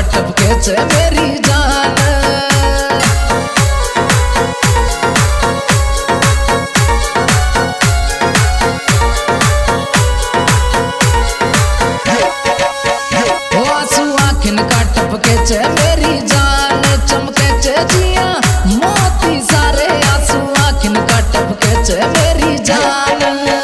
टपके चे मेरी जान। ओ आंसू आँखिन का टपके चे मेरी जान, चमके चे जिया मोती सारे। आंसू आँखिन का टपके चे मेरी जान।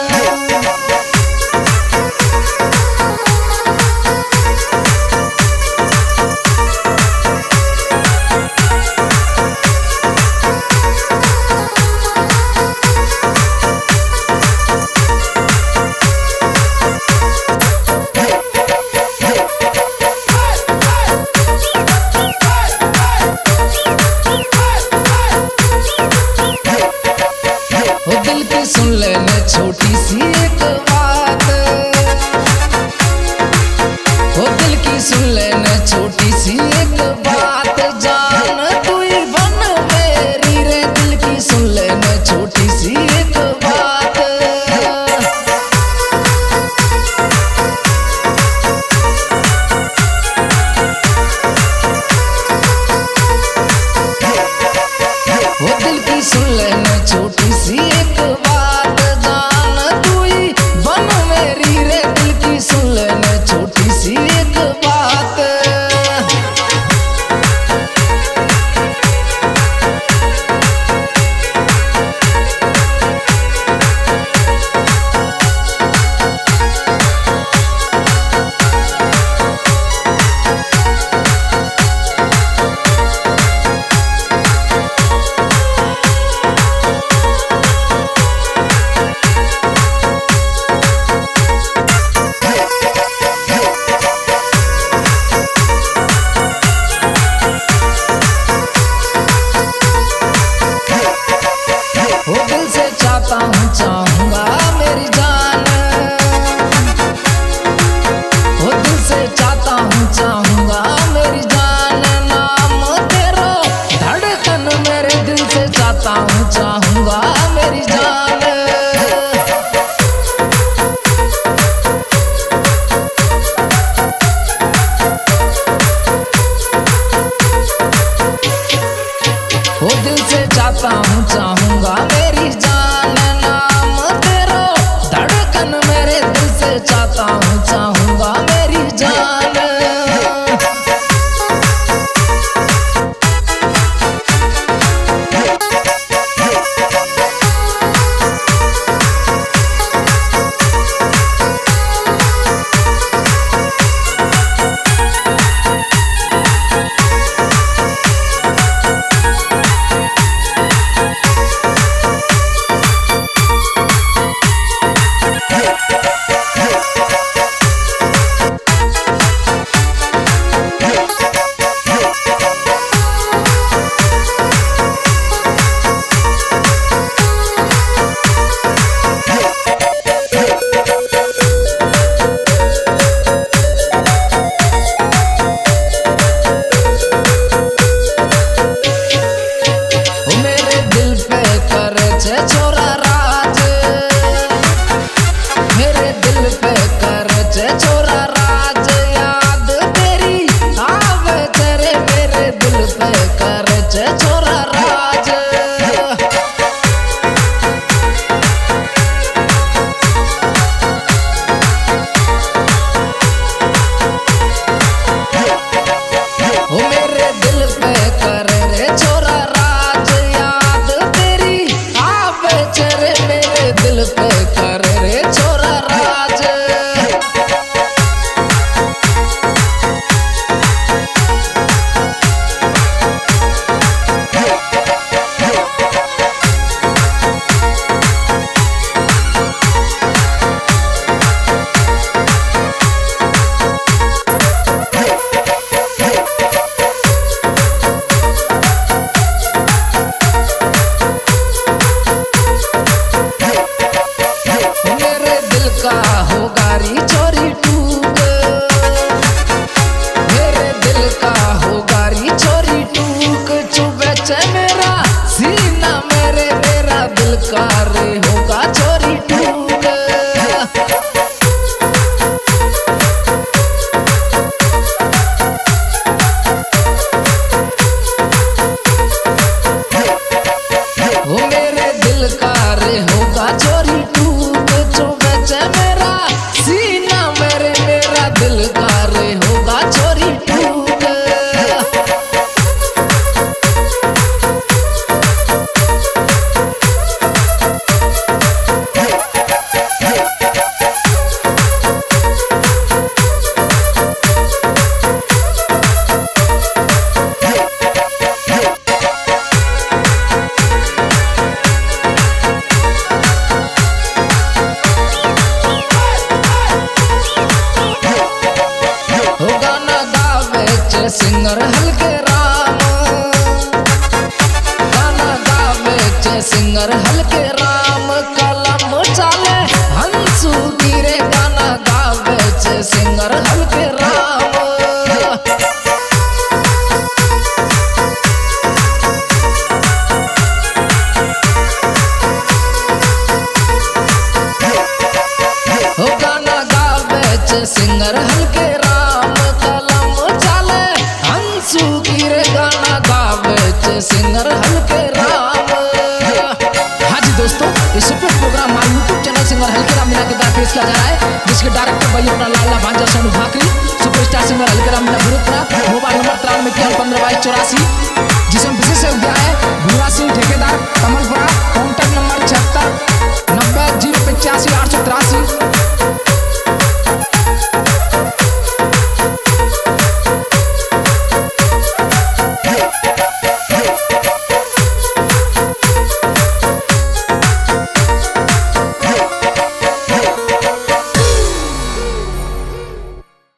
दिल की सुन लेने छोटी सी एक बात, ओ दिल की सुन लेने छोटी सी एक बात। जान तू ही बन मेरी रे, दिल की सुन लेने छोटी सी एक बात। ओ दिल की सुन लेने छोटी सी एक बात। जान तू ही बन मेरी रे, दिल की सुन लेने छोटी सी एक बात। सिंगर हल्के राम, गाना गावे चे सिंगर हल्के राम, कलम चाले हंसू की रे गाना गावे चे सिंगर हल्के राम। गाना गावे चे सिंगर हल्के राम, कलम चाले हंसू की रे गाना गावे चे सिंगर हल्के राम। हाँ जी दोस्तों, ये सुपर प्रोग्राम हमारे YouTube channel singer Halke Ram Meena के द्वारा पेश किया जा रहा है, जिसके डायरेक्टर भाई अपना लाला भांजा सोनू भाकरी, superstar singer Halke Ram Meena Bhuratpura, mobile number 93 81 22 84, जिसमें विशेष है भूरा सिंह ठेकेदार